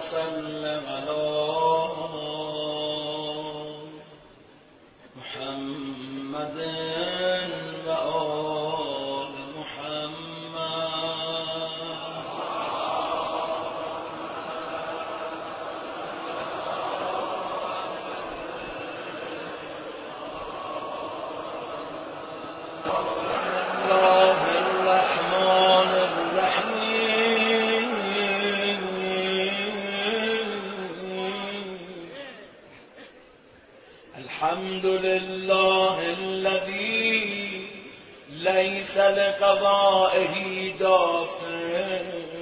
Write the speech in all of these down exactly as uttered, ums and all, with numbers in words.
وسلم على محمد و آل الحمد لله الذي ليس لقضائه دافع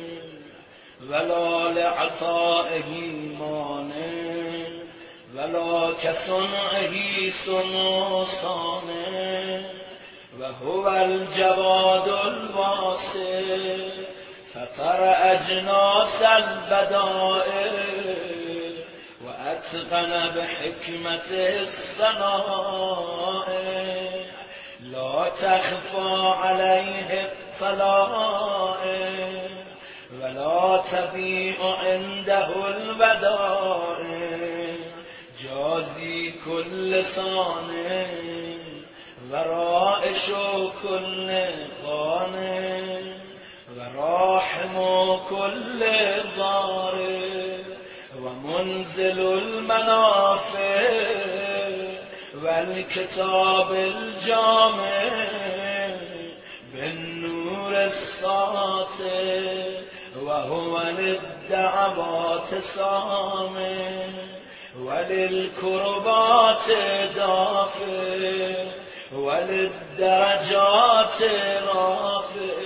ولا لعطائه مانع ولا كصنعه صنع صانع وهو الجواد الواسع فطر أجناس البدائع وأتقن بحكمته الصنائع لا تخفى عليه الطلائع ولا تضيع عنده الودائع جازي كل صانع ورائش كل قانع وراحم كل ضارع ومنزل المنافع والكتاب الجامع بالنور الساطع وهو للدعوات سامع وللكربات دافع وللدرجات رافع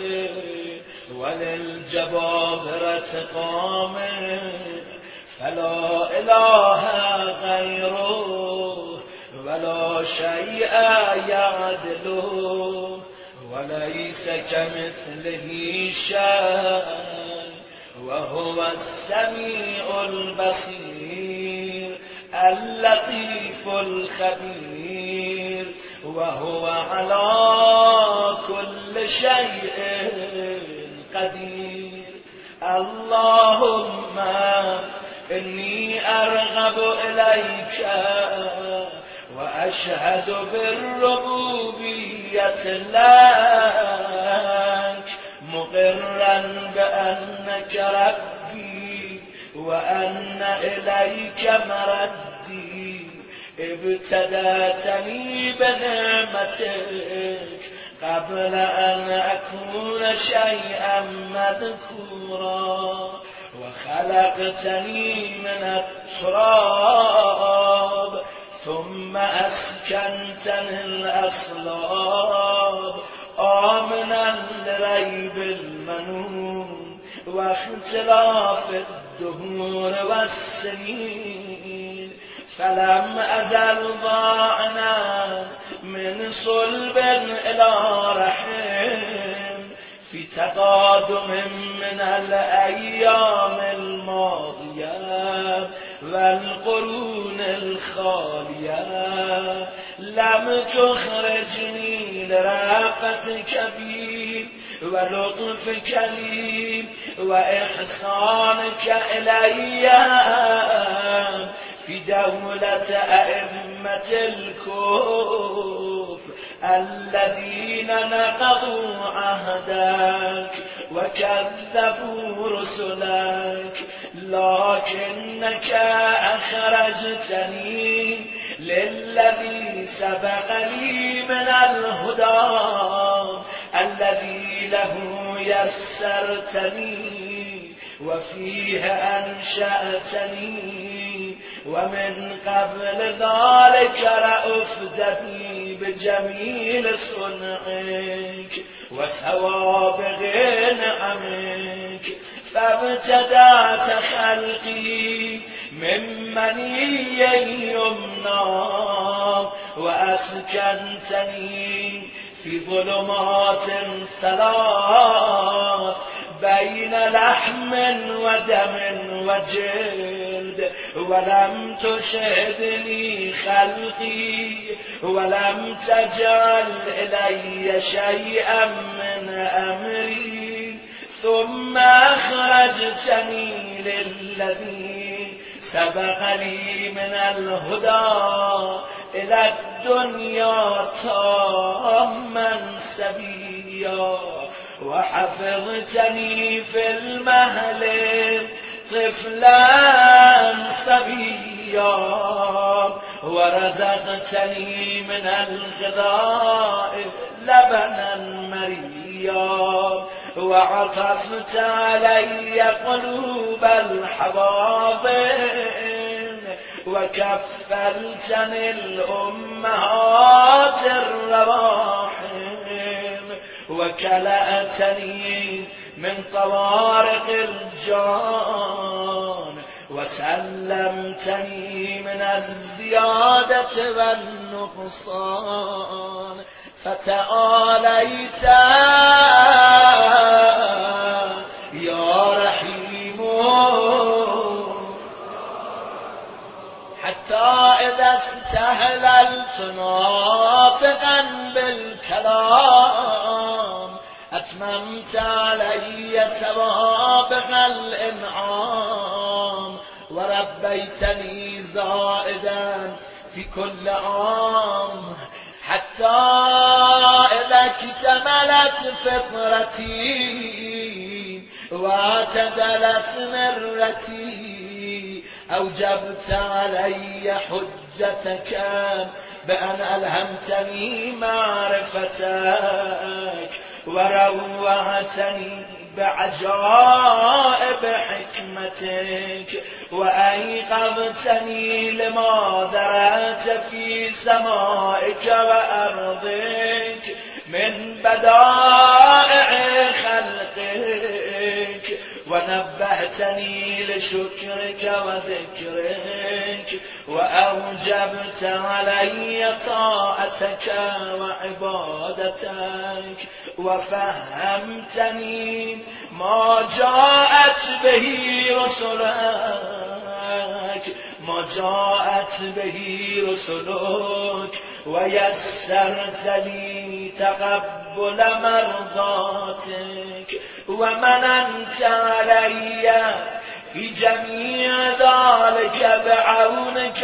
وللجبابرة قامع فلا إله غيره ولا شيء يعدله وليس كمثله شيء وهو السميع البصير اللطيف الخبير وهو على كل شيء قدير اللهم إني أرغب إليك وأشهد بالربوبية لك مقرا بأنك ربي وأن إليك مردي ابتدأتني بنعمتك قبل أن أكون شيئا مذكورا وخلقتني من التراب ثم أسكنتني الأصلاب آمنا لريب المنون واختلاف الدهور والسنين فلم أزل ضاعنا من صلب إلى رحم في تقادم من الأيام الماضية والقرون الخالية لم تخرجني لرافتك بي ولطفك لي وإحسانك إلي في دولة أئمة الكفر الذين نقضوا عهدك وكذبوا رسلك لكنك أخرجتني للذي سبق لي من الهدى الذي له يسرتني وفيه أنشأتني ومن قبل ذلك رأفت بي بجميل صنعك وسوابغ نعمك فابتدأت خلقي من مني يمنى وأسكنتني في ظلمات ثلاث بين لحم ودم وجلد ولم تشهدني خلقي ولم تجعل إلي شيئا من أمري ثم أخرجتني للذي سبق لي من الهدى إلى الدنيا تاما سبيا وحفظتني في المهل طفلا صبيا ورزقتني من الغذاء لبنا مريا وعطفت علي قلوب الحباطن وكفلتني الأمهات الرواحم وكلأتني من طوارق الجان وسلمتني من الزيادة والنقصان فتعاليت يا رحيم حتى إذا استهللت ناطقا بالكلام أتممت علي سوابق الإنعام وربيتني زائدا في كل عام حتى إذا اكتملت فطرتي واعتدلت مرتي أوجبت علي حجتك بأن ألهمتني معرفتك وروعتني بعجائب حكمتك وأيقظتني لما درت في سمائك وأرضك من بدائع خلقك ونبهتني لشكرك وذكرك وأوجبت علي طاعتك وعبادتك وفهمتني ما جاءت به رسلك ما جاءت به رسلك ويسرت لي تقبل مرضاتك ومننت علي في جميع ذلك بعونك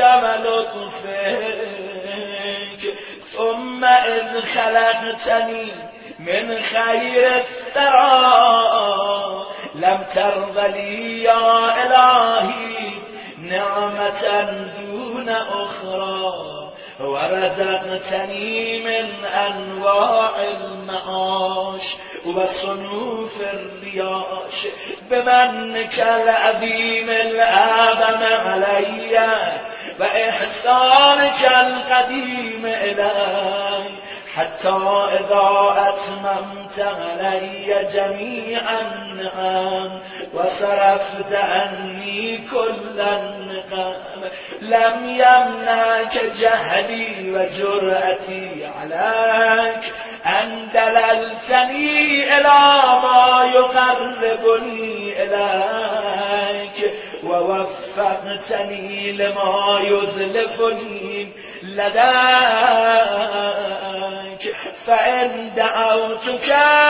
ولطفك ثم إذ خلقتني من خير الثرى لم ترض لي يا إلهي نعمة دون أخرى ورزقتني من أنواع المعاش وصنوف الرياش بمنك العظيم الأعظم علي وإحسانك القديم إلي حتى إذا أتممت علي جميع النعم وصرفت عني كل النقم لم يمنعك جهلي وجرأتي عليك أن دللتني إلى ما يقربني إليك ووفقتني لما يزلفني لديك فإن دعوتك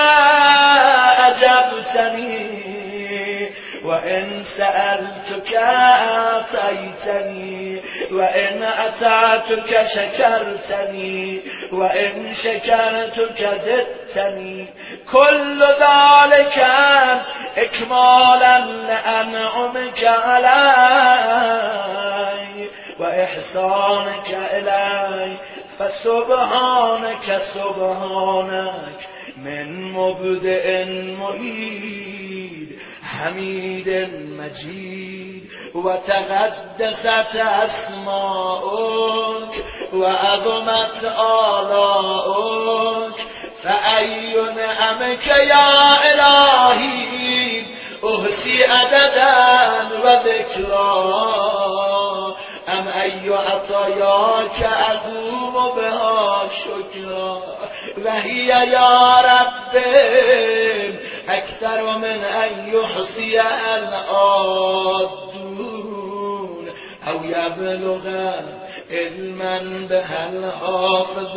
أجبتني وإن سألتك أعطيتني وإن أطعتك شكرتني وإن شكرتك زدتني كل ذلك إكمالا لأنعمك علي وإحسانك إلي فسبحانك سبحانك من مبدئ معيد حميد مجيد وتقدست أسماؤك وعظمت آلاؤك فأي نعمك يا إلهي أحصي عددا وذكرا أم أي عطاياك أقوم بها شكرا وهي يا رب أكثر من أن يحصي العادون أو يبلغ علما بها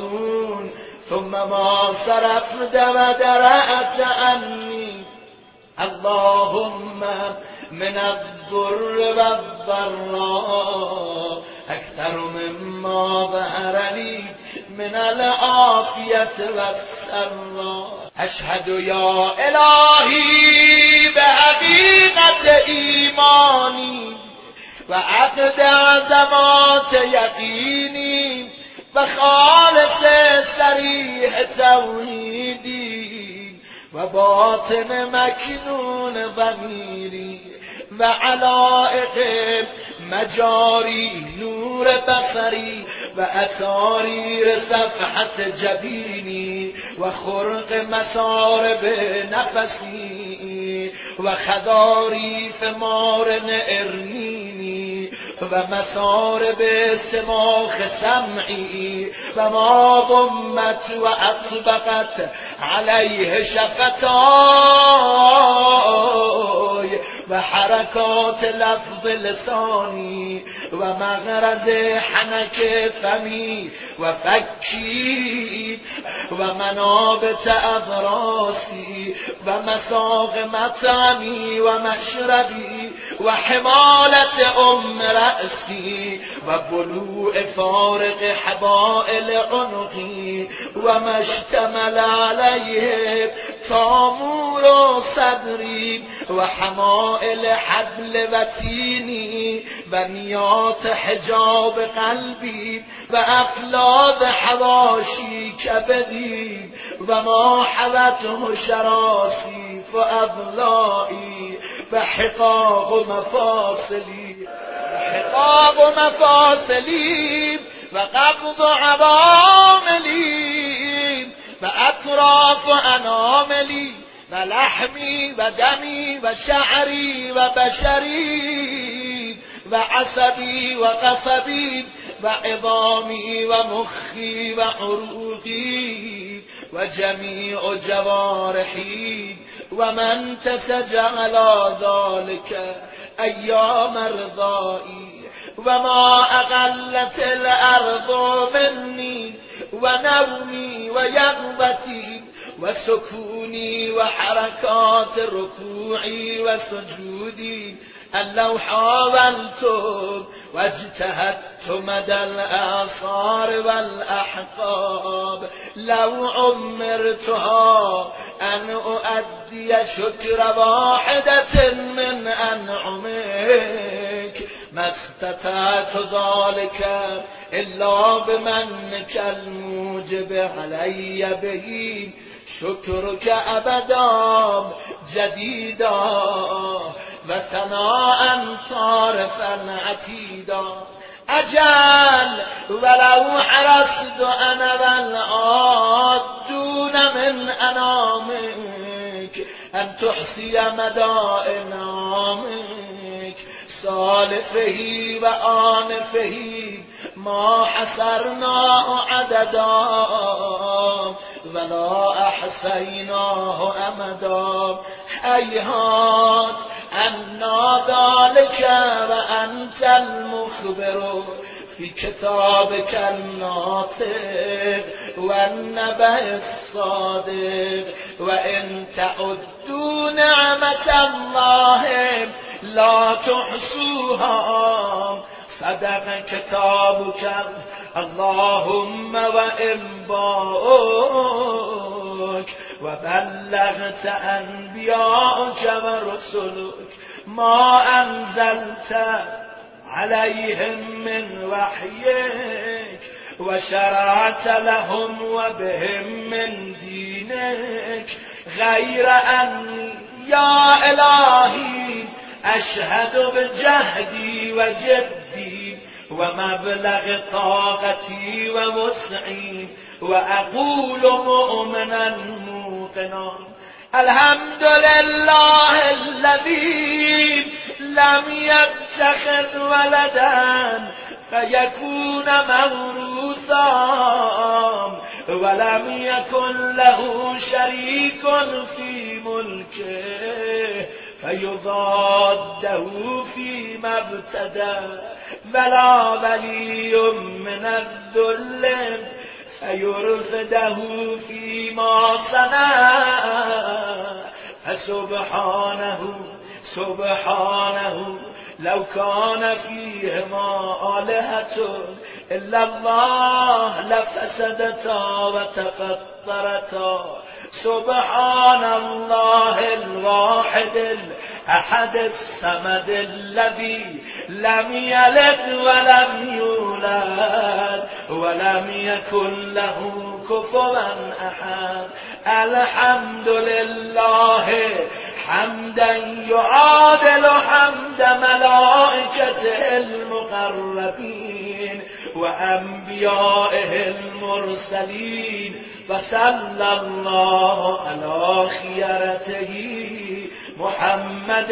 الحافظون ثم ما صرفت ودرأت عني اللهم من الضر والضراء أكثر مما ظهر لي من العافية والسراء. أشهد يا إلهي بحقيقة إيماني وعقد عزمات يقيني وخالص صريح توحيدي وباطن مكنون ضميري وعلائق مجاري نور بصري وأسارير صفحة جبيني وخرق مسارب نفسي وخضاريف مارن إرنيني ومسارب سماخ سمعي وما ضمت وأطبقت عليه شفتاي وحركات لفظ لساني ومغرز حنك فمي وفكي ومنابت أضراسي ومساغ مطعمي ومشربي وحمالة أم رأسي وبلوء فارق حبائل عنقي وما اشتمل عليه تامور صدري وحمائل حبل وتيني بنيات حجاب قلبي وأفلاد حواشي كبدي وما حوته شراسي فأضلائي وحقاق مفاصلي وحقاق مفاصلي وقبض عواملي وأطراف أناملي ولحمي ودمي وشعري وبشري وعصبي وقصبي وعظامي ومخي وعروقي وجميع جوارحي ومن تسج على ذلك أيام رضائي وما أغلت الأرض مني ونومي ويقظتي وسكوني وحركات ركوعي وسجودي أن لو حاولت واجتهدت مدى الآثار والأحقاب لو عمرتها أن أؤدي شكر واحدة من أنعمك ما استطعت ذلك إلا بمنك الموجب علي به شكرك أبدا جديدا وثناء طارفا عتيدا. أجل ولو حرصت أنا والعادون من أنامك أن تحصي مدى إنعامك سالفه وآنفه ما حصرناه عددا ولا أحصيناه أمدا. هيهات أنا ذلك وأنت المخبر في كتابك الناطق والنبأ الصادق وإن تعدوا نعمة الله لا تحصوها صدق كتابك اللهم وإنباؤك وبلغت أنبياءك ورسلك ما أنزلت عليهم من وحيك وشرعت لهم وبهم من دينك غير أني يا إلهي أشهد بجهدي وجدي ومبلغ طاقتي ووسعي وأقول مؤمنا موقنا الحمد لله الذي لم يتخذ ولدا فيكون موروثا ولم يكن له شريك في ملكه فيضاده فيما ابتدى ولا ولي من الذل فيرفده فيما صنع سبحانه سبحانه لو كان فيهما آلهة إلا الله لفسدتا وتفطرتا. سبحان الله الواحد الأحد الصمد الذي لم يلد ولم يولد ولم يكن له كفوا أحد. الحمد لله حمدا يعادل حمد ملائكته المقربين وأنبيائه المرسلين. وصلى الله على خيرته محمد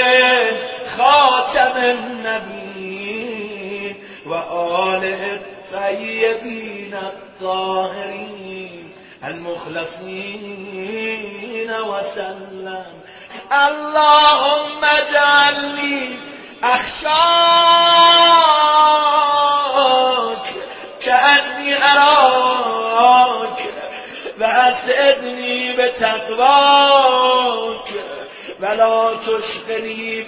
خاتم النبيين وآله الطيبين الطاهرين المخلصين وسلم. اللهم اجعلني أخشاك كأني أراك وأسعدني بتقواك ولا تشغلني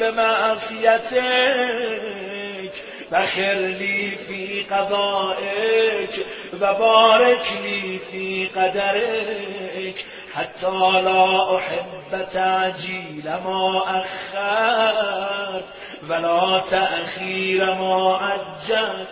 بمعصيتك وخر لي في قضائك وبارك لي في قدرك حتى لا أحب تعجيل ما أخرت ولا تأخير ما أجلت.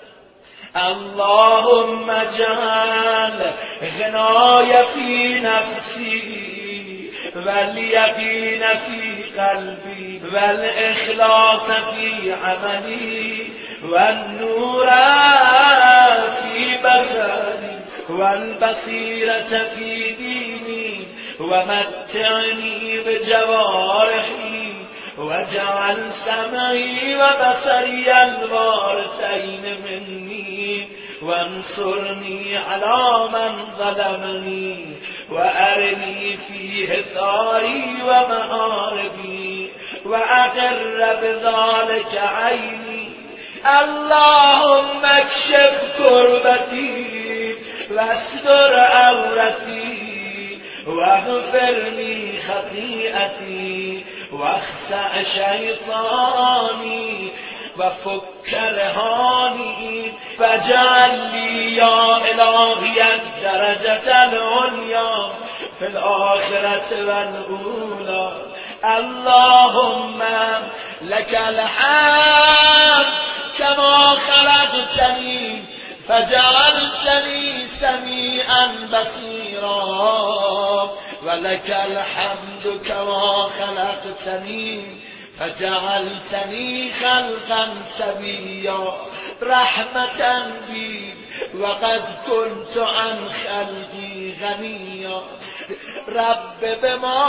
اللهم اجعل غناي في نفسي واليقين في قلبي والإخلاص في عملي والنور في بصري والبصيرة في ديني ومتعني بجوارحي واجعل سمعي وبصري الوارثين مني وانصرني على من ظلمني وأرني فيه ثاري ومآربي وأقر بذلك عيني. اللهم اكشف كربتي واستر عورتي واغفر لي خطيئتي واخسأ شيطاني وفك رهاني واجعل لي يا إلهي الدرجة العليا في الآخرة والأولى. اللهم لك الحمد كما خلقتني فجعلتني سميعا بصيرا ولك الحمد كما خلقتني فجعلتني خلقا سويا رحمة بي وقد كنت عن خلقي غنيا. رب بما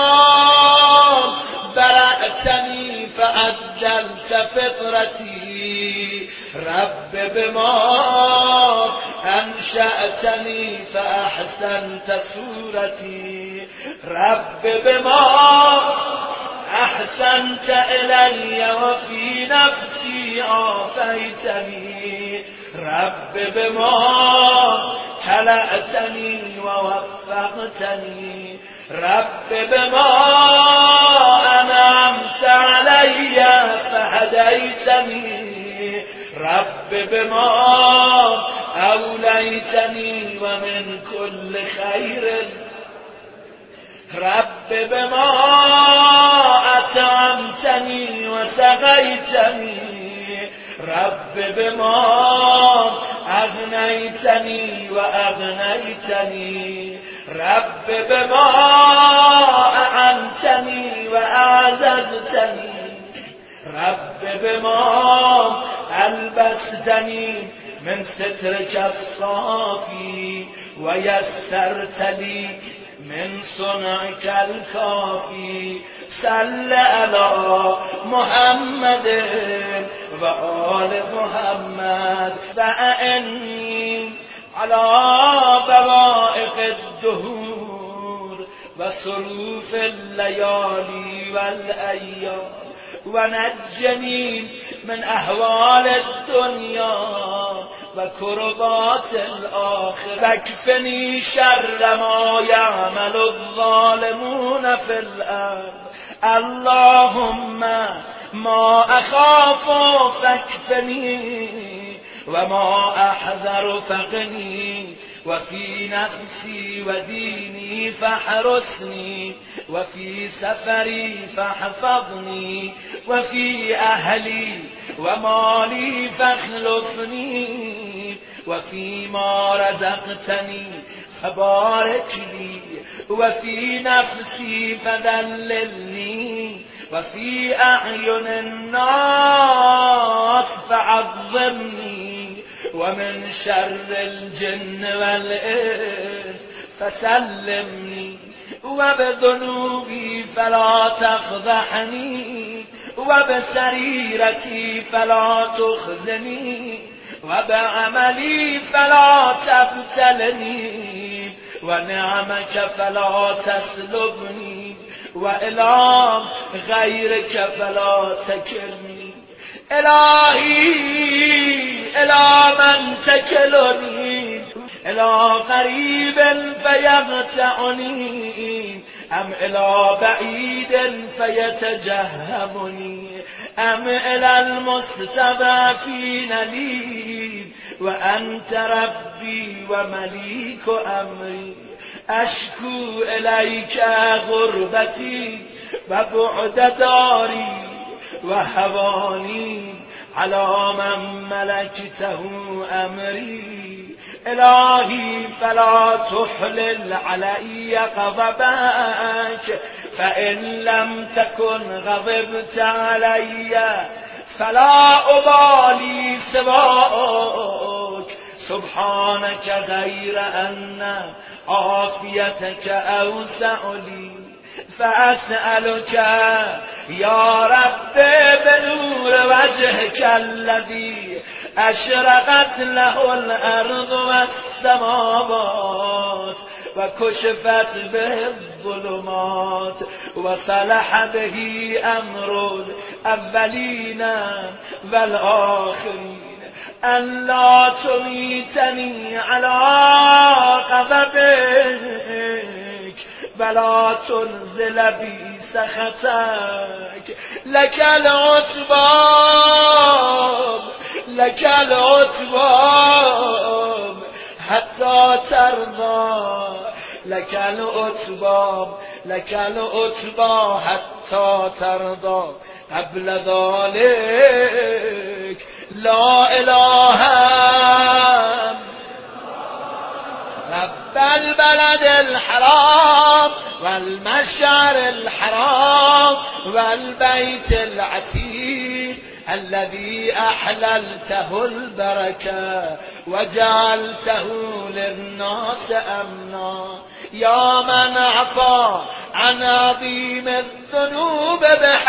برأتني فعدلت فطرتي رب بما أنشأتني فأحسنت صورتي رب بما أحسنت إلي وفي نفسي عافيتني رب بما كلأتني ووفقتني رب بما أنعمت علي فهديتني رب بما أوليتني ومن كل خير رب بما أطعمتني وسقيتني رب بما أغنيتني وأغنيتني رب بما أعنتني وأعززتني رب بما ألبستني من سترك الصافي ويسرت لي من صنعك الكافي. صل على محمد وآل محمد وأعني على بوائق الدهور وصروف الليالي والأيام ونجني من أهوال الدنيا و کربات الآخرة واکفنی شر ما یعمل الظالمون فی الارض اللهم ما اخاف فاکفنی و ما احذر فقنی وفي نفسي وديني فاحرسني وفي سفري فاحفظني وفي أهلي ومالي فاخلفني وفيما رزقتني فبارك لي وفي نفسي فذللني وفي أعين الناس فعظمني ومن شر الجن والإنس فسلمني وبذنوبي فلا تفضحني وبسريرتي فلا تخزني وبعملي فلا تبتلني ونعمك فلا تسلبني وإلى غيرك فلا تكلني الهی الى من تکلنی الى قریب فیقطعنی ام الى بعید فیتجهمنی ام الى المستضعفین لی و انت ربی و ملیک امری اشکو الیک غربتی و بعد داری و هوانی على من ملكته امری الهی فلا تحلل علي غضبك فإن لم تكن غضبت علي فلا أبالي سواك سبحانك غير أن عافيتك أوسع لي فأسألك يا رب بنور وجهك الذي أشرقت له الأرض والسماوات وكشفت به الظلمات وصلح به أمر الأولين والآخرين أن لا تميتني على غضبك ولا تنزل بي سخطك لك العتبى لك العتبى حتى ترضى لك العتبى لك العتبى حتى ترضى قبل ذلك لا إله رب البلد الحرام والمشعر الحرام والبيت العتيق الذي أحللته البركة وجعلته للناس أمنا يا من عفا عن عظيم الذنوب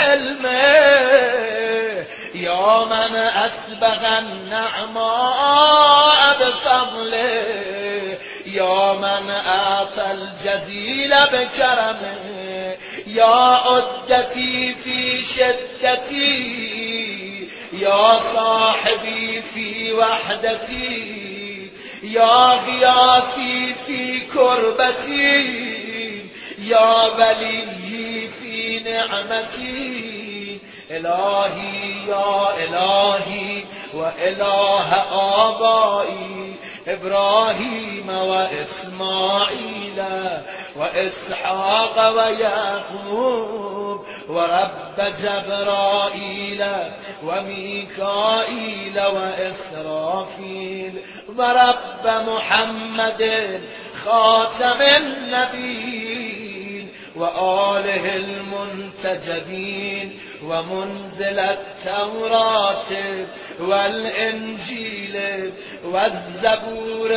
بحلمه يا من أسبغ النعماء بفضله يا من أعطى الجزيل بكرمه يا عدتي في شدتي يا صاحبي في وحدتي يا غياثي في كربتي يا ولي في نعمتي إلهي يا إلهي وإله آبائي إبراهيم وإسماعيل وإسحاق ويعقوب ورب جبرائيل وميكائيل وإسرافيل ورب محمد خاتم النبيين وآله المنتجبين ومنزل التوراة والإنجيل والزبور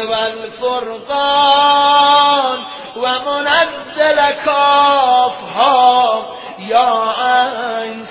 والفرقان ومنزل كافها يا عين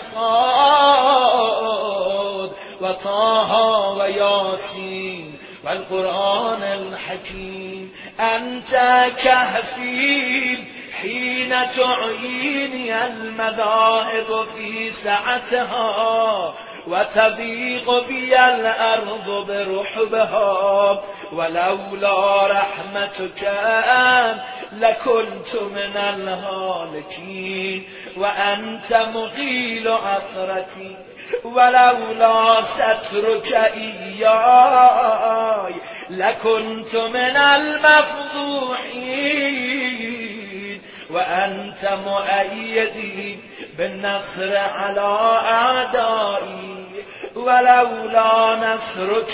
صاد وطه وياسين والقرآن الحكيم أنت كهفي حين تعيني المذاهب في سعتها وتضيق بي الأرض برحبها ولولا رحمتك لكنت من الهالكين وأنت مغيل عثرتي ولولا سترك إياي لكنت من المفضوحين وأنت مؤيدي بالنصر على أعدائي ولولا نصرك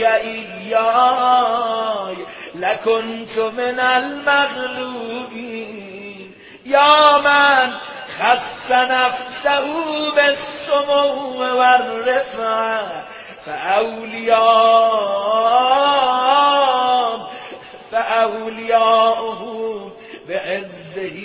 إياي لكنت من المغلوبين يا من خص نفسه بالسمو والرفعة فأولياء فأولياؤه بعزه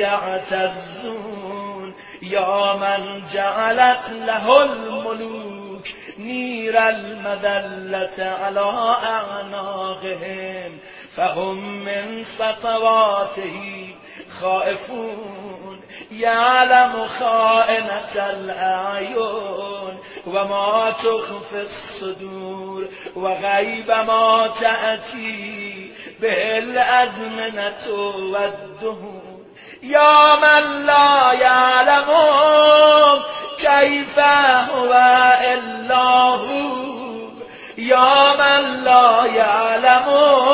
يعتزون يا من جعلت له الملوك نير المذلة على أعناقهم فهم من سطواته خائفون يعلم خائنة الأعين وما تخفي الصدور وغيب ما تأتي به الأزمنة والدهور يا من لا يعلم كيف هو إلا هو يا من لا يعلم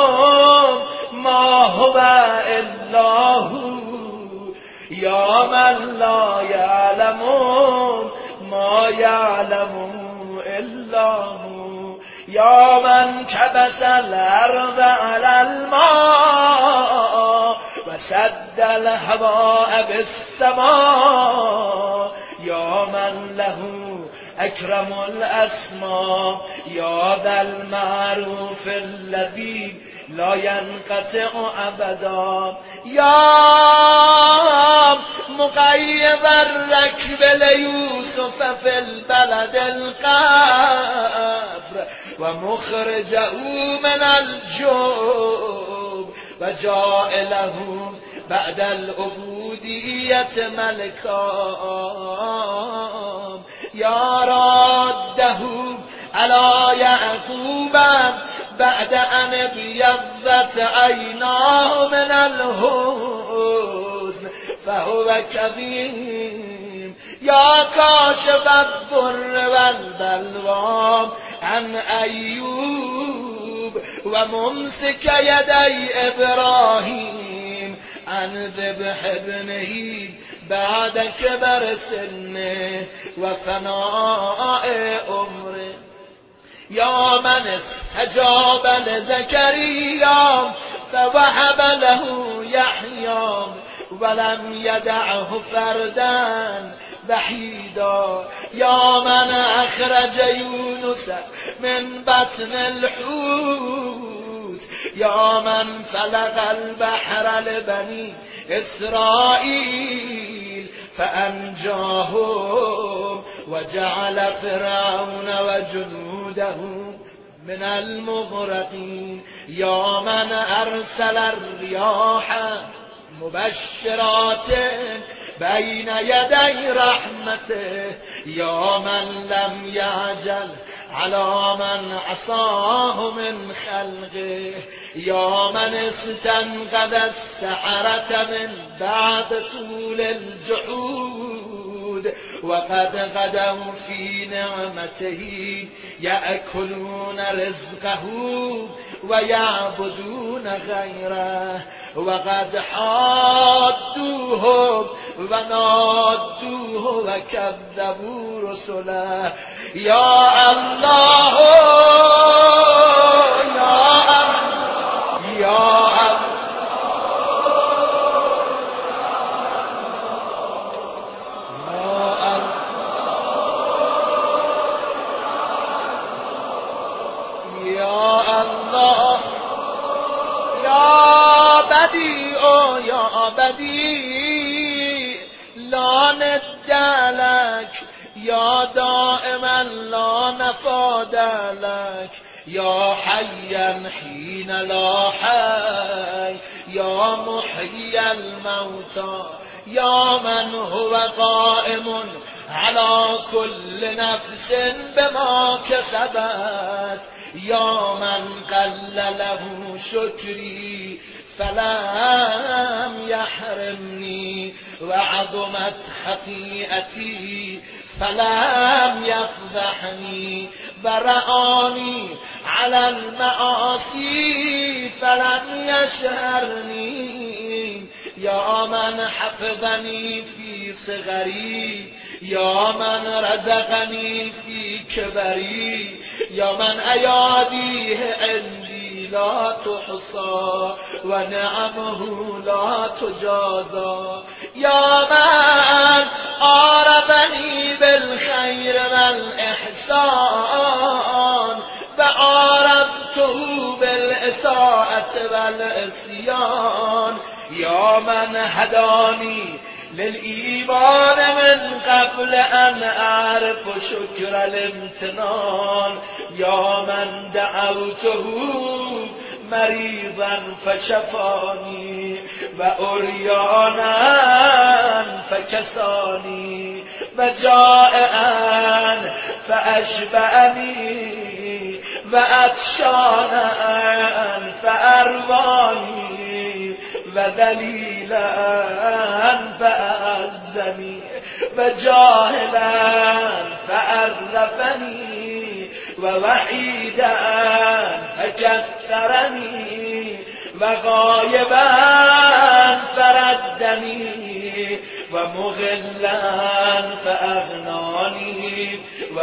ما هو إلا هو يا من لا يعلم ما يعلم إلا هو يا من كبس الأرض على الماء وسد الهواء بالسماء يا من له أكرم الأسماء يا ذا المعروف الذي لا ينقطع أبدا يا مقيض الركب ليوسف في البلد القفر ومخرجه من الجوب وجائله بعد العبودية ملكا يا راده على يعقوب بعد أن ابيضت عيناه من الحزن فهو كظيم يا كاشف الضر والبلوى عن أيوب وممسك يدي إبراهيم عن ذبح ابنه بعد كبر سنه وفناء عمره يا من استجاب لزكريا فوهب له يحيى ولم يدعه فردا وحيدا يا من أخرج يونس من بطن الحوت يا من فلق البحر لبني إسرائيل فأنجاهم وجعل فرعون وجنوده من المغرقين يا من أرسل الرياح مبشرات بين يدي رحمته يا من لم يعجل على من عصاه من خلقه يا من استنقذ السحرة من بعد طول الجحود وقد غدوا في نعمته يأكلون رزقه ويعبدون غيره وقد حادوه ونادوه وكذبوا رسله يا الله يا الله يا الله يا بديع يا بديع لا ند لك يا دائما لا نفاد لك يا حيا حين لا حي يا محيي الموتى يا من هو قائم على كل نفس بما كسبت يا من قل له شكري فلم يحرمني وعظمت خطيئتي فلم يفضحني برآني على المعاصي فلم يشهرني يا من حفظني في صغري يا من رزقني في كبري يا من أياديه عندي لا تحصى ونعمه لا تجازى يا من عارضني بالخير والإحسان فعارضته بالإساءة والعصيان يا من هداني للإيمان من قبل أن أعرف شكر الامتنان يا من دعوته مريضا فشفاني وأريانا فكساني وجائعا فأشبعني وعطشانا فأرواني وذليلا فأعزني وجاهلا فأرفني ووحيدا فكثرني وغائبا فردني ومغلا فأغناني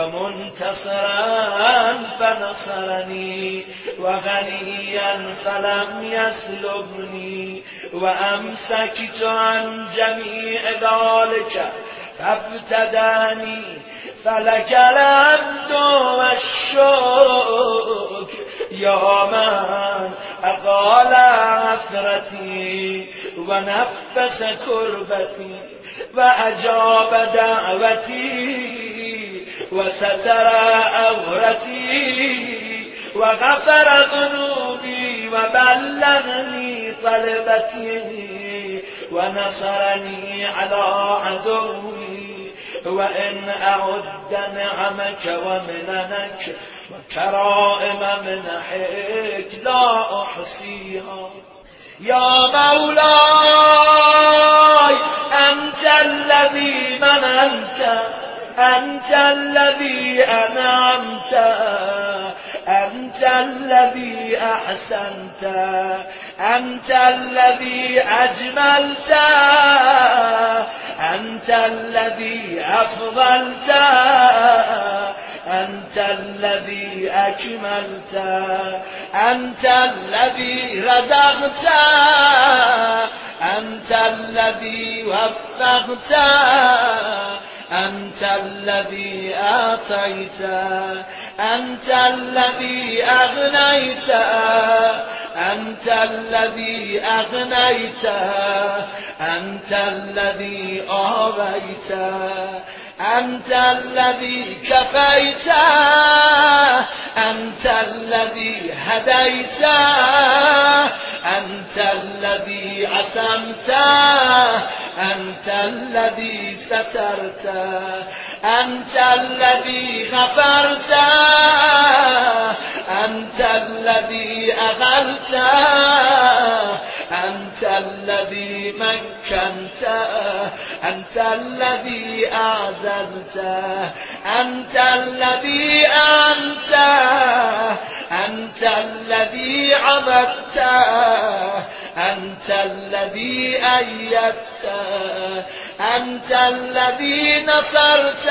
ومنتصرا فنصرني وغنيا فلم يسلبني وأمسكت عن جميع ذلك فابتداني فلك الحمد والشكر يا من أقال عثرتي ونفس كربتي وأجاب دعوتي وستر عورتي وغفر ذنوبي وبلغني طلبتي ونصرني على عدوي وإن أعد نعمك ومننك وكرائم منحك لا أحصيها يا مولاي أنت الذي مننت أنت الذي أنعمت أنت الذي أحسنت أنت الذي أجملت أنت الذي أفضلت أنت الذي أكملت أنت الذي رزقت أنت الذي وفقت أنت الذي آتيت أنت الذي أغنيت أنت الذي أغنيت أنت الذي آويت أنت الذي كفيت أنت الذي هديت أنت الذي عصمت أنت الذي سترت أنت الذي غفرت أنت الذي أغلت أنت الذي مكنت أنت الذي أعززت أنت الذي أنت أنت الذي عبدت أنت الذي أيدت أنت الذي نصرت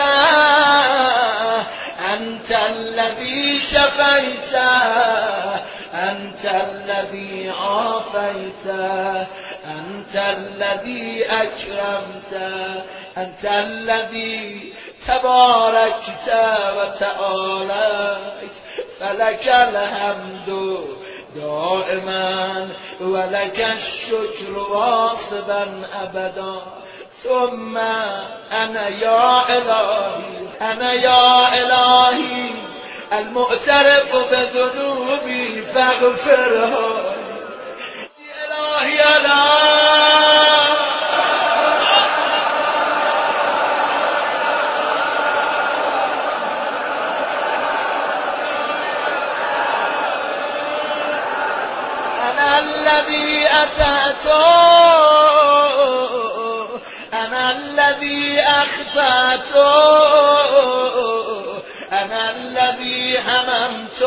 أنت الذي شفيت أنت الذي عافيت أنت الذي أكرمت أنت الذي تباركت وتعاليت فلك الحمد دائما ولك الشكر واصبا أبدا ثم أنا يا إلهي أنا يا إلهي المعترف بذنوبي فاغفرها يا إلهي يا إلهي حسدت أنا الذي أخفت أنا الذي هممت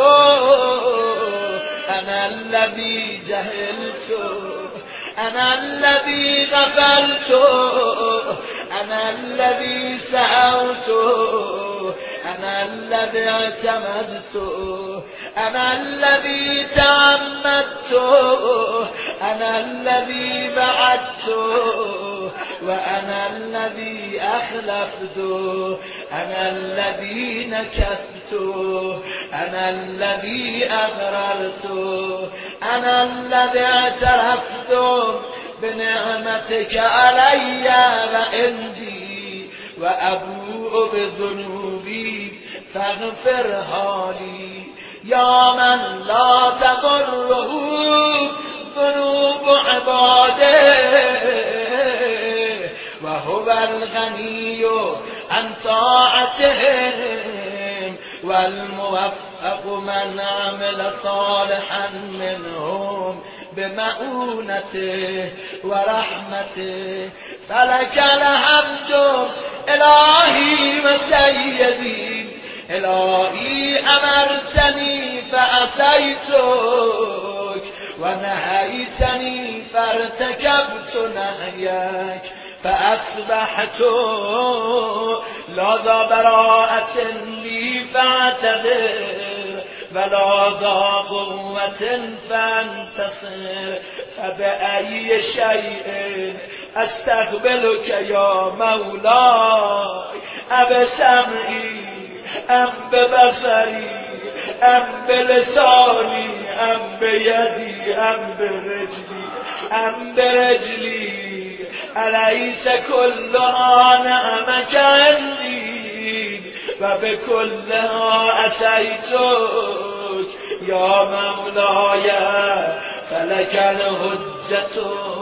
أنا الذي جهلت أنا الذي غفلت أنا الذي سهوت أنا الذي اعتمدت أنا الذي تعمدت أنا الذي بعدت وأنا الذي أخلفت أنا الذي نكثت أنا الذي أغررت أنا الذي اعترفت بنعمتك علي وعندي وأبوء بذنوبي فاغفرها لي يا من لا تضره ذنوب عباده وهو الغني عن طاعتهم والموفق من عمل صالحا منهم بمعونته ورحمته فلك الحمد إلهي وسيدي إلهي أمرتني فعصيتك ونهيتني فارتكبت نهيك فأصبحت لذا براءة لي فاعتذر ولا ذا قوة فانتصر فبأي شيء أستقبلك يا مولاي أبسمعي أم ببصري أم بلساني أم بيدي أم برجلي أم برجلي أليس كلها نعمك عندي وبكلها أسيتك يا مولاي فلك الحجة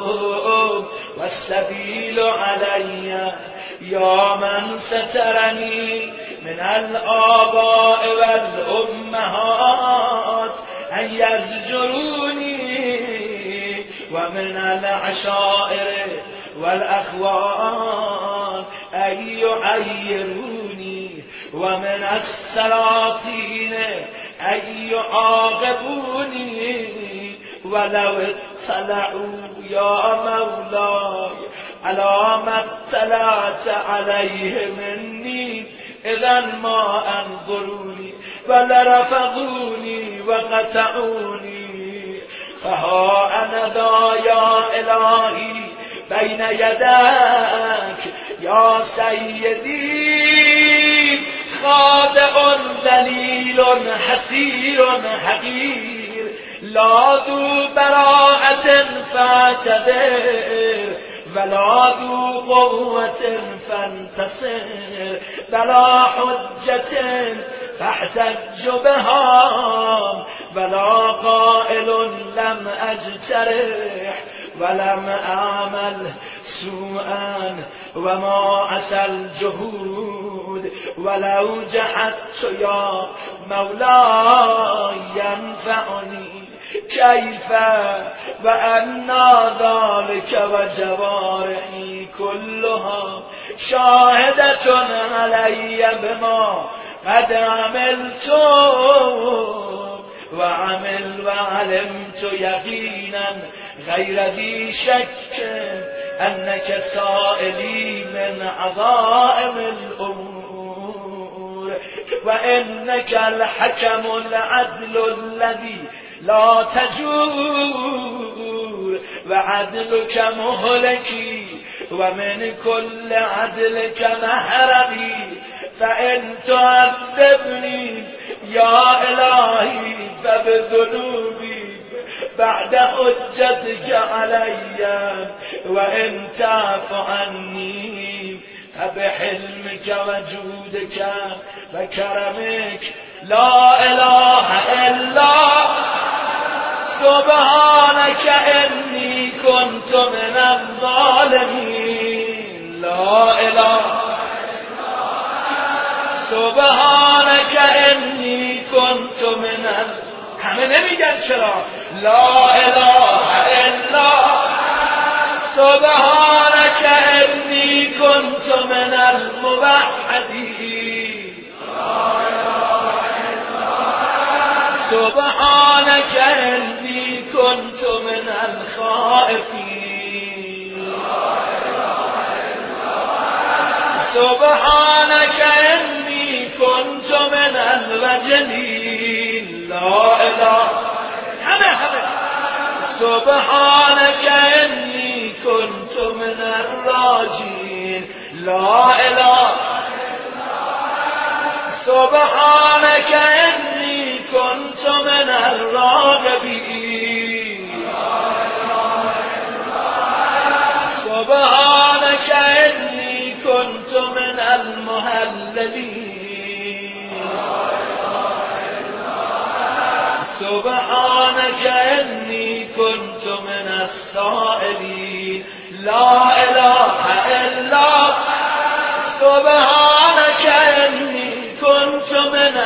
والسبيل علي يا من سترني من الآباء والأمهات أن يزجروني ومن العشائر والأخوان أن يعيروني ومن السلاطين أن يعاقبوني ولو اطلعوا يا مولاي على ما اطلعت عليه مني إذا ما أنظروني ولرفضوني وقطعوني فها أنا ذا يا إلهي بين يداك يا سيدي خاضع ذليل حسير حقير لا ذو براءة فاعتذر ولا ذو قوة فانتصر بلا حجة فاحتج بها ولا قائل لم أجترح ولم أعمل سوءا وما عسى الجهود ولو جحدت يا مولاي ينفعني كيف وأنا ذلك وجوارحي كلها شاهدة علي بما قد عملت وعمل وعلمت يقينا غير ذي شك أنك سائلي من عظائم الأمور وإنك الحكم العدل الذي لا تجور وعدلك مهلكي ومن كل عدلك محرمي فإن تعذبني يا إلهي فبذنوبي بعد حجتك علي وإن تعف عني فبحلمك وجودك وكرمك لا إله إلا سبحانك إني كنت من الظالمين لا إله سبحانك إني كنت من ال... همه نمیگن چرا لا إله إلا سبحانك إني كنت من الموحدين سبحانك إني كنت من الخائفين سبحانك إني كنت من الوجلين لا إله همه همه سبحانك إني كنت من الراجين لا إله سبحانك إني كنت من الراغبين سبحانك إني كنت من المهللين سبحانك إني كنت من السائلين لا إله إلا سبحانك إني كنت من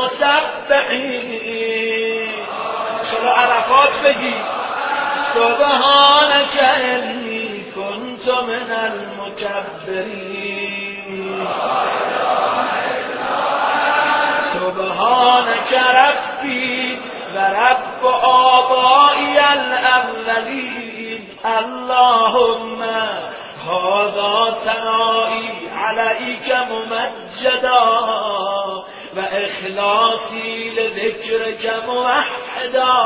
المسبحين شلو عرفات بجي سبحانك إني كنت من المكبرين سبحانك ربي ورب آبائي الأولين اللهم هذا ثنائي عليك ممجدا وإخلاصي لذكرك موحدا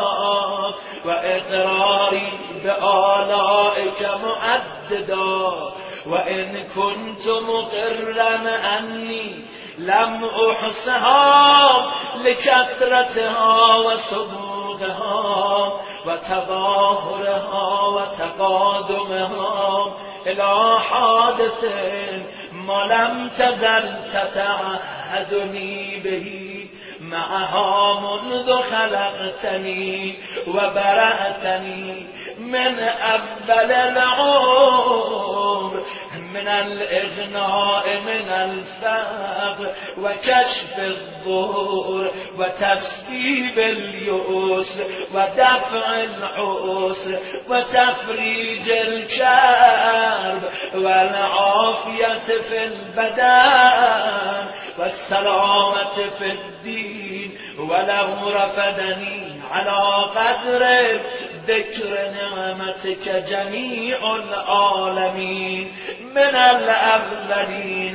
وإقراري بآلائك مؤددا وإن كنت مقرا أني لم أحصها لكثرتها وسبوغها وتظاهرها وتقادمها إلى حادث ما لم تزل تتعهدني به معها منذ خلقتني وبرأتني من أول العمر من الإغناء من الفقر وكشف الظهور وتسبيب اليسر ودفع العسر وتفريج الكرب والعافية في البدن والسلامة في الدين ولو رفدني على قدر ذكر نعمتك جميع العالمين من الأولين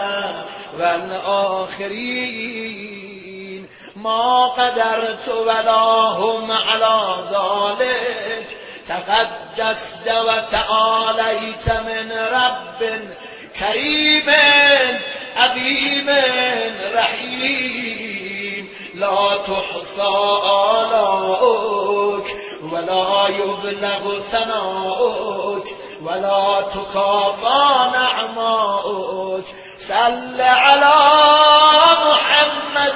والآخرين ما قدرت ولا هم على ذلك تقدست وتعاليت من رب كريم عظيم رحيم لا تحصى آلاؤك ولا يبلغ ثناؤك ولا تكافى نعماؤك صل على محمد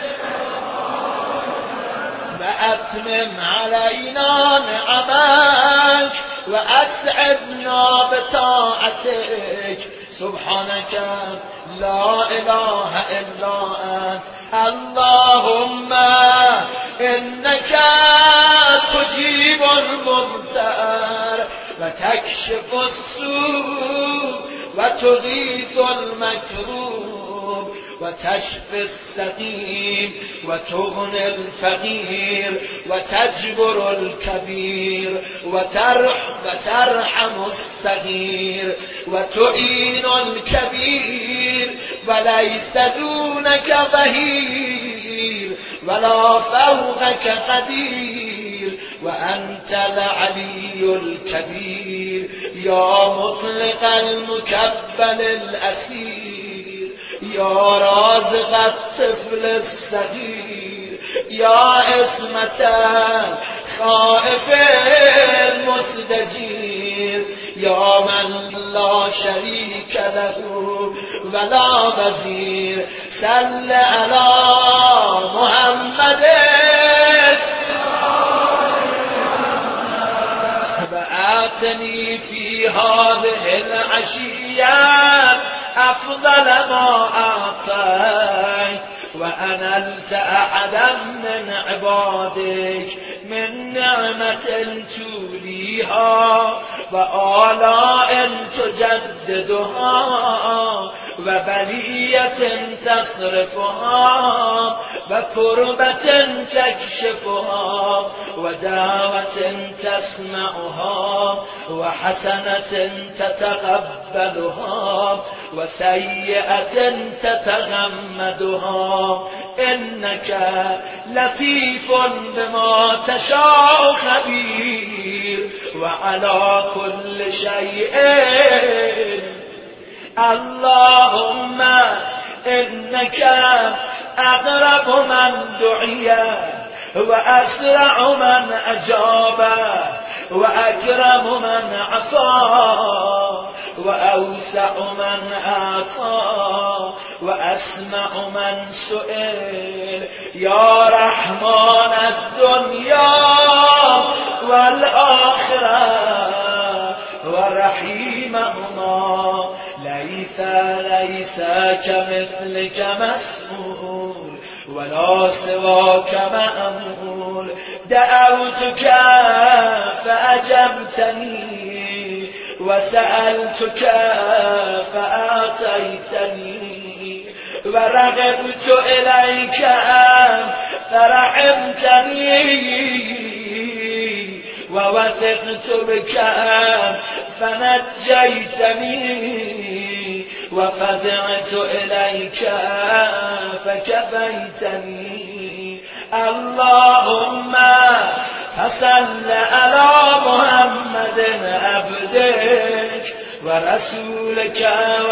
وأتمم علينا نعمك وأسعدنا بطاعتك سبحانك لا إله إلا أنت اللهم إنك تجيب المضطر وتكشف السوء وتغيث المكروب وتشفي السقيم وتغني الفقير وتجبر الكبير وترحم, وترحم الصغير وتعين الكبير وليس دونك ظهير ولا فوقك قدير وأنت العلي الكبير يا مطلق المكبل الأسير يا رازق الطفل الصغير يا اسمة خائف المستجير يا من لا شريك له ولا وزير صل على محمد وآتني في هذه العشية أفضل ما أعطيت وأنلت أحدا من عبادك من نعمة توليها وآلاء تجددها وبلية تصرفها وكربة تكشفها ودعوة تسمعها وحسنة تتقبلها وسيئة تتغمدها إنك لطيف بما تشاء خبير وعلى كل شيء. اللهم إنك أقرب من دعي وأسرع من أجاب وأكرم من عصى وأوسع من أعطى وأسمع من سئل يا رحمن الدنيا والآخرة ورحيمهما ليس ليس كمثلك مسؤول ولا سواك مأمول. دعوتك فأجبتني وسألتك فأعطيتني ورغبت إليك فرحمتني ووثقت بك فنجيتني وفزعت إليك فكفيتني. اللهم فصل على محمد عبدك ورسولك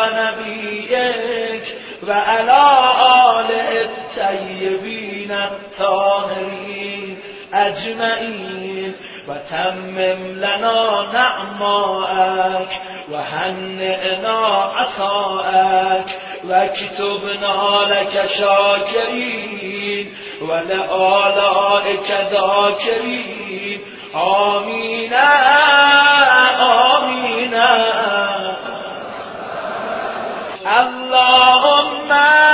ونبيك وعلى آله الطيبين الطاهرين أجمعين وتمم لنا نعماءك وهنئنا عطاءك واكتبنا لك شاكرين ولآلائك ذاكرين. آمين آمين. اللهم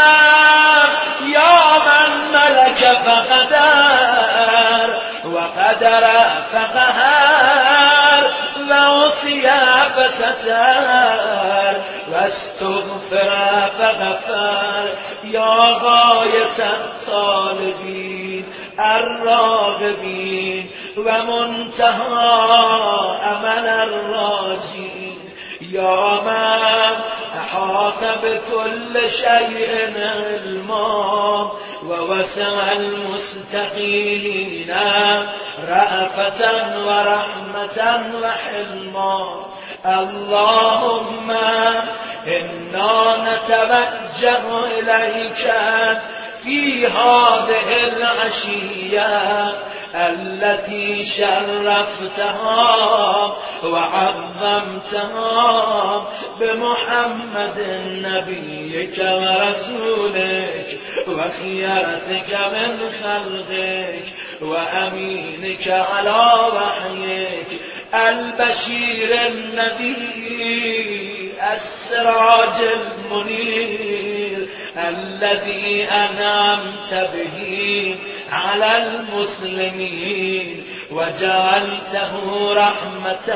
يا من ملك فقدر وقدر فقهر وعصي فستر واستغفر فغفر يا غاية الطالبين الراغبين ومنتهى أمل الراجين يا من أحاط بكل شيء علما ووسع المستقيمين رأفة ورحمة وحلما. اللهم إنا نتوجه إليك في هذه العشية التي شرفتها وعظمتها بمحمد نبيك ورسولك وخيرتك من خلقك وأمينك على وحيك البشير النذير السراج المنير الذي أنعمت به على المسلمين وجعلته رحمة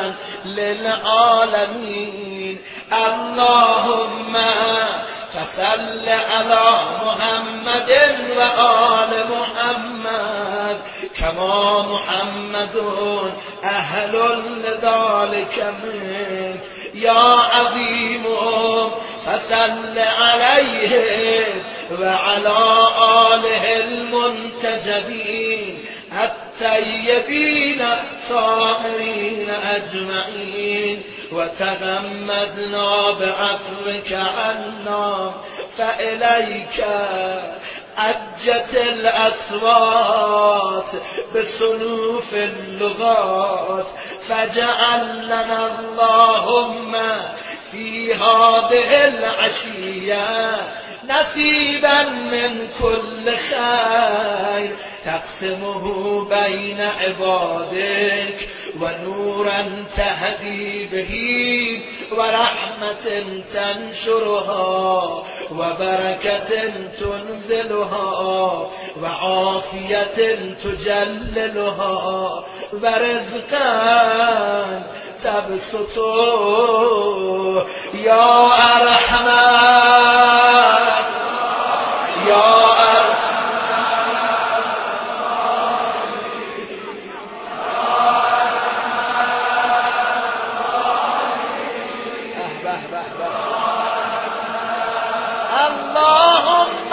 للعالمين. اللهم فصل على محمد وآل محمد كما محمد أهل لذلك منك يا عظيم. فصل عليه وعلى آله المنتجبين الطيبين الطاهرين أجمعين وتغمدنا بعفوك عنا فإليك عجت الأصوات بصنوف اللغات فاجعل لنا اللهم في هذه العشية نصيبا من كل خير تقسمه بين عبادك ونورا تهدي به ورحمة تنشرها وبركة تنزلها وعافية تجللها ورزقا تبسطه يا أرحم يا أرحم اللهم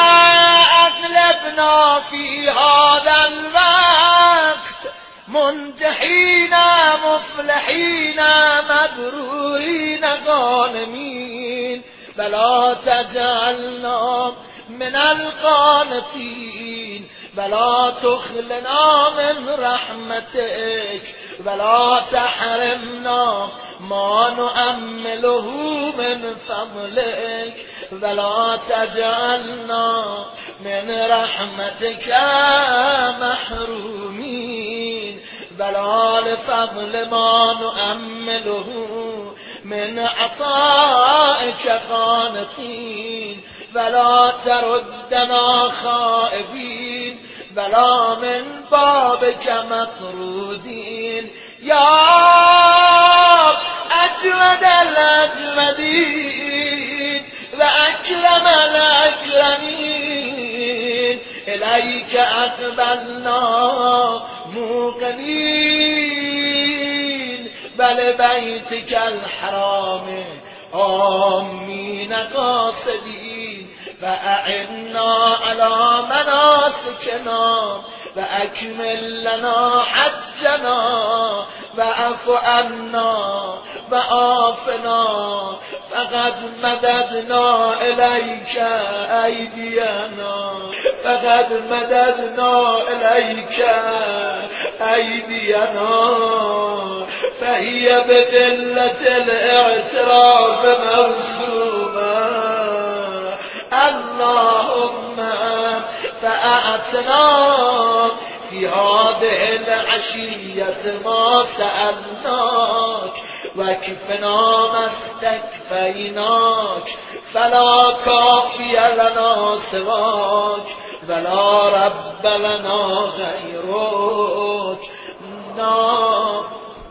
أغلبنا في هذا الوقت منجحين مفلحين مبرورين غانمين ولا تجعلنا من القانتين ولا تخلنا من رحمتك ولا تحرمنا ما نؤمله من فضلك ولا تجعلنا من رحمتك محرومين ولا لفضل ما نؤمله من عطائك قانتين ولا تردنا خائبين ولا من بابك مطرودين يا أجود الأجودين وأكرم الأكرمين إليك أقبلنا موقنين بل بيتك الحرام آمين قاصدين فأعنا على مناسكنا وأكمل لنا حجنا وأعف عنا وعافنا فقد مددنا إليك أيدينا فقد مددنا إليك أيدينا فهي بذلة الاعتراف موسومة اللهم فأعتنا في هذه العشية ما سألناك وكفنا ما استكفيناك فلا كافي لنا سواك ولا رب لنا غيرك نعم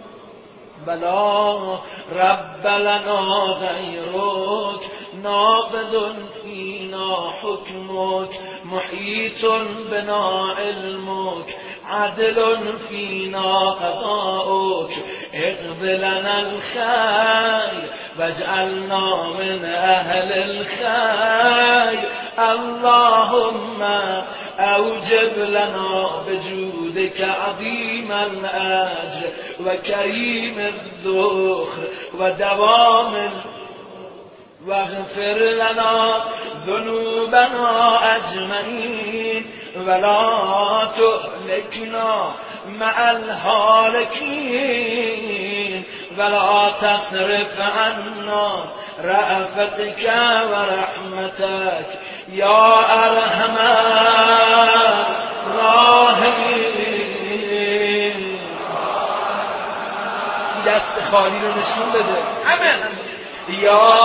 ولا رب لنا غيرك نافذ فينا حكمك محيط بنا علمك عدل فينا قضاؤك اقض لنا الخير واجعلنا من أهل الخير اللهم أوجب لنا بجودك عظيم الأجر وكريم الذخر ودوام واغفر لنا ذنوبنا أجمعين ولا تهلكنا مع الهالكين ولا تصرف عنا رأفتك ورحمتك يا أرحم الراحمين. دست خالی رو نشون بده همه یا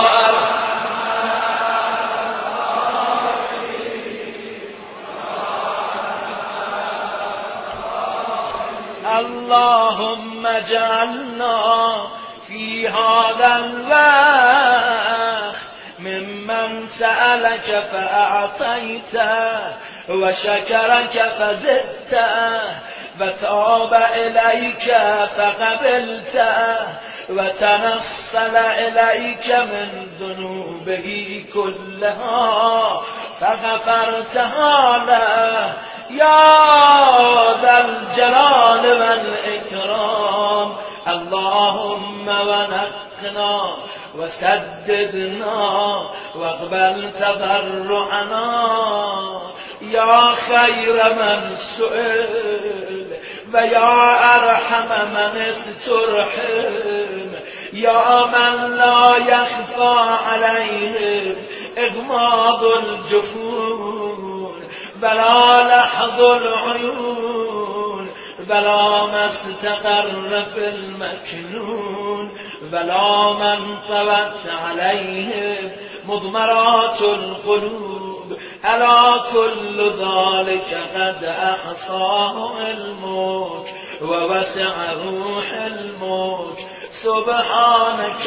اللهم اجعلنا في هذا الوقت ممن سألك فأعطيته وشكرك فزدته وتاب إليك فقبلته وتنصل إليك من ذنوبه كلها فغفرتها له يا ذا الجلال والإكرام. اللهم ونقنا وسددنا واقبل تضرعنا يا خير من سئل ويا أرحم من استرحم يا من لا يخفى عليهم إغماض الجفون بلا لحظ العيون بلا ما استقر في المكنون بلا من طوت عليهم مضمرات القلوب ألا كل ذلك قد أحصاه علمك ووسعه حلمك سبحانك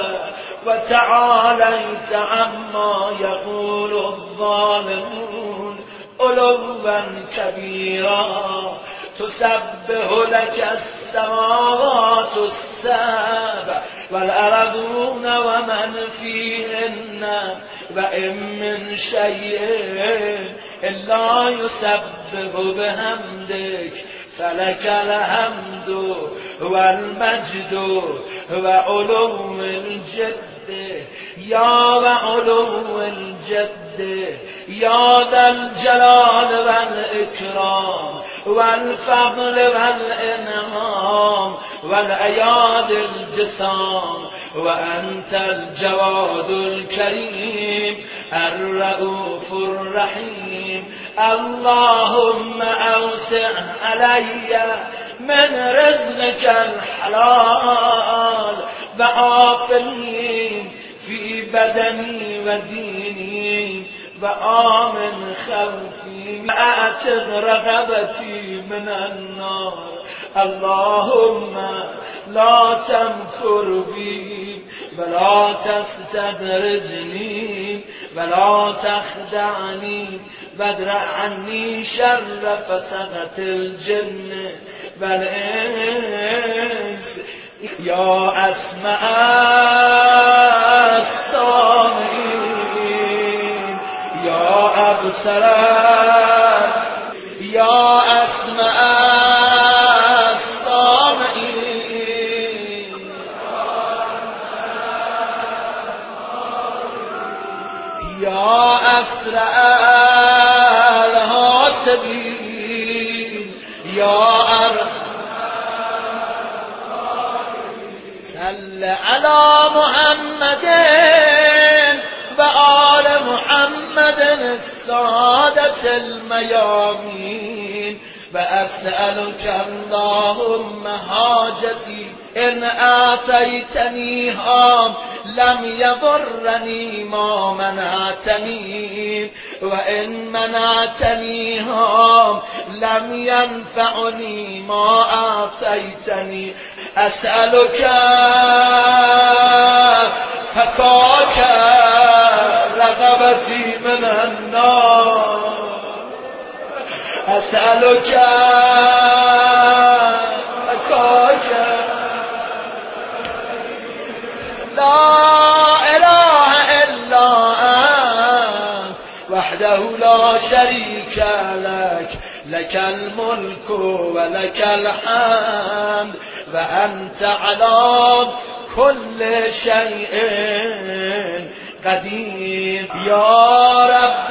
وتعاليت عما يقول الظالمون علوا كبيرا تسبح لك السماوات السبع والأرضون ومن فيهن وإن من شيء إلا يسبح بحمدك فلك الحمد والمجد وعلو الجد يا وعلو الجد يا ذا الجلال والإكرام والفضل والإنعام والأياد الجسام وأنت الجواد الكريم الرؤوف الرحيم اللهم أوسع علي من رزقك الحلال وعافني في بدني وديني وآمن خوفي وأعتق رغبتي من النار اللهم لا تمكر بي ولا تستدرجني ولا تخدعني وادرع عني شر فسقة الجن والإنس يا أسمع السامعين يا أبصر يا أسمع السامعين يا أسرع الحاسبين يا أرحم صل على محمد وآل محمد السادة الميامين وأسألك اللهم حاجتي إن آتيتنيها لم يضرني ما منعتني وإن منعتنيها لم ينفعني ما آتيتني أسألك فكاك رغبتي من النار أسألك فكاك لا إله إلا أنت وحده لا شريك لك لك الملك ولك الحمد وأنت على كل شيء قدير يا رب